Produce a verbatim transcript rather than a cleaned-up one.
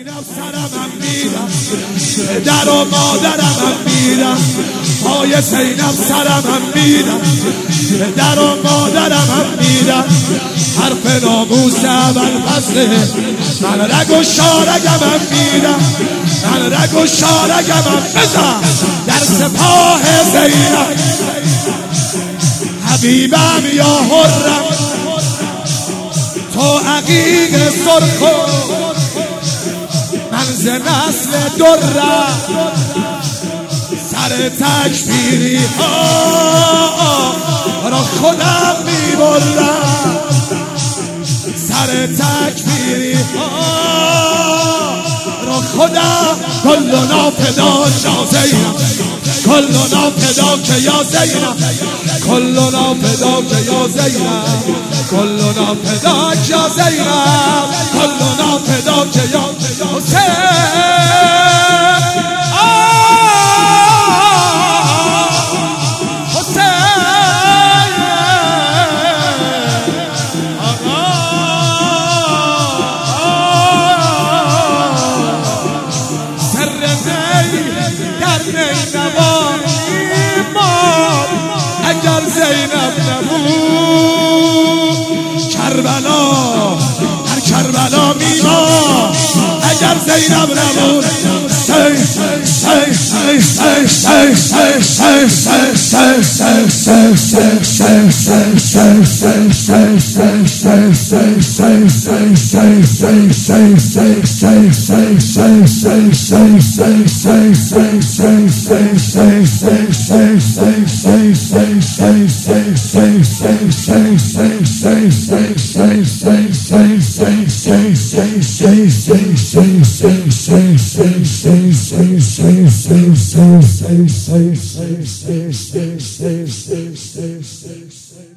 زینب سرم میرم، پدر و مادرم میرم، پای زینب سرم میرم، پدر و مادرم میرم. حرف ناموس ابوالفضل، من رگ و شارگم میرم، من رگ و شارگم بزن در سپاه زینب. حبیبم یا حرم تو عقیق سرخ، من ز نسل درم سر تکبیری ها را خودم میبرم، سر تکبیری ها را خودم. کلنا فدا یا زینب، کلنا فدا که یا زینب، کلنا فدا که یا زینب، کلنا فدا که یا زینب، کلنا فدا که یا حسین. اگر زینب نبود کربلا، در کربلا میماند. اگر زینب نبود say, say, say, say, say, say, say, say, say, say.